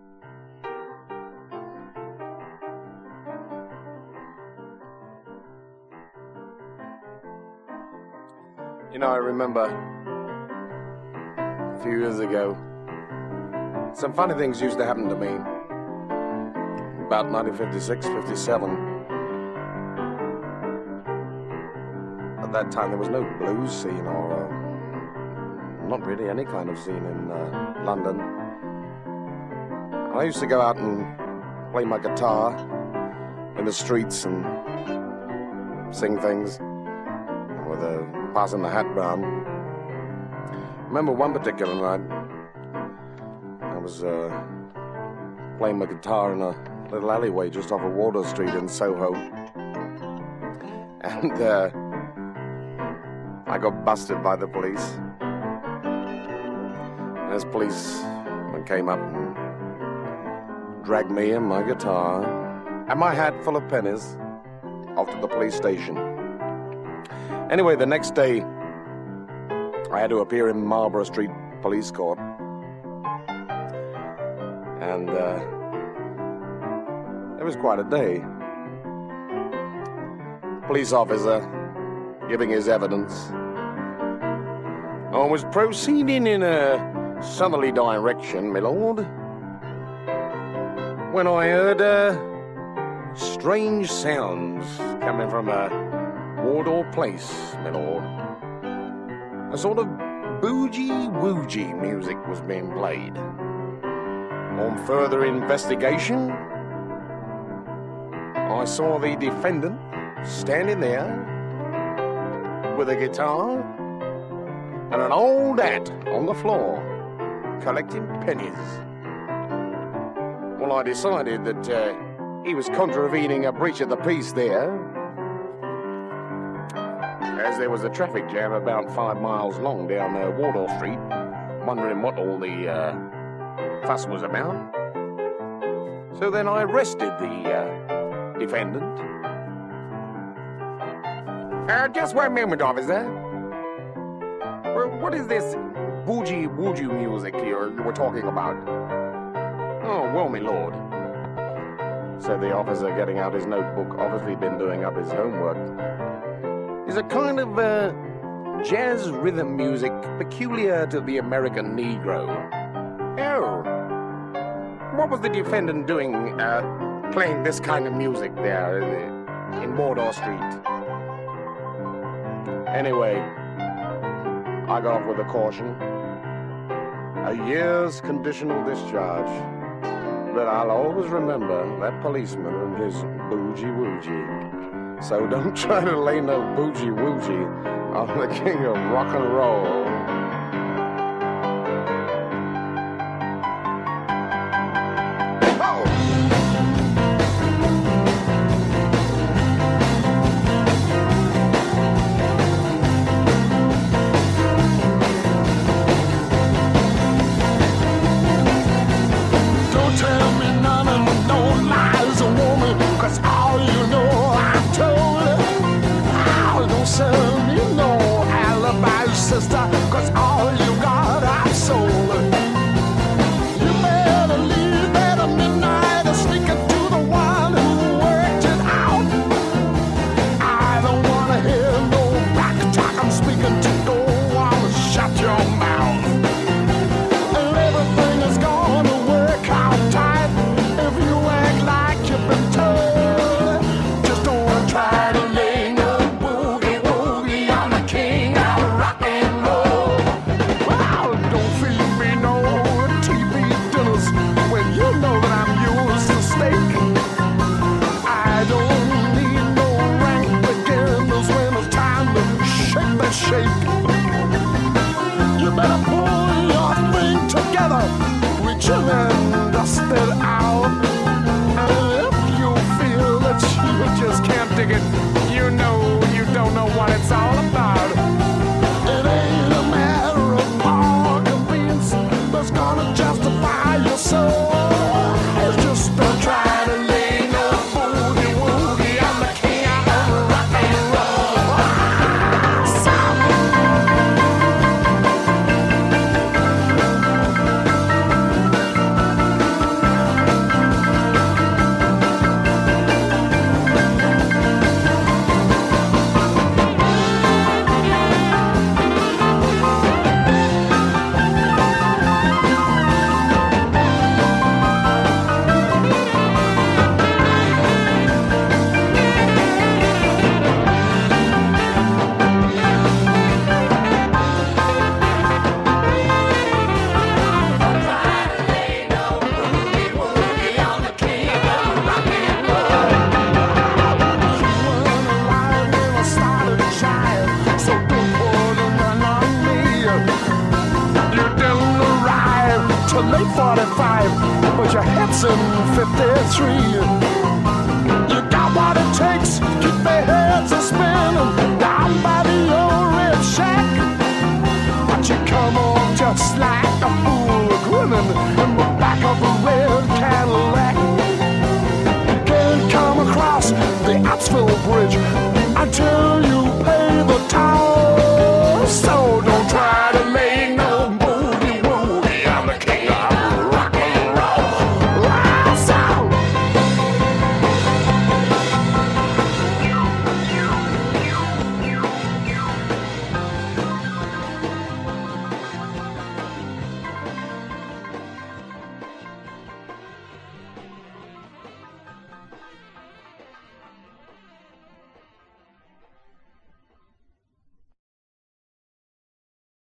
You know, I remember a few years ago, some funny things used to happen to me. About 1956, 57. At that time, there was no blues scene or not really any kind of scene in London. I used to go out and play my guitar in the streets and sing things with passing the hat round. I remember one particular night, I was playing my guitar in a little alleyway just off of Wardour Street in Soho, and I got busted by the police. And this policeman came up and dragged me and my guitar and my hat full of pennies off to the police station. Anyway, the next day, I had to appear in Marlborough Street Police Court. And it was quite a day. Police officer giving his evidence. I was proceeding in a southerly direction, my lord, when I heard strange sounds coming from Wardour Place, my lord. A sort of boogie-woogie music was being played. On further investigation, I saw the defendant standing there with a guitar and an old hat on the floor, collecting pennies. Well, I decided that he was contravening a breach of the peace there, as there was a traffic jam about 5 miles long down Wardour Street, wondering what all the fuss was about. So then I arrested the defendant. Just 1 moment, officer. Well, what is this boogie-woogie music you were talking about? Oh, well, my lord, said the officer, getting out his notebook, obviously been doing up his homework. Is a kind of jazz rhythm music peculiar to the American Negro. Oh, what was the defendant doing playing this kind of music there in Wardour Street? Anyway, I got off with a caution. A year's conditional discharge. But I'll always remember that policeman and his boogie-woogie. So don't try to lay no boogie-woogie on the king of rock and roll. Sister But your head's in 53.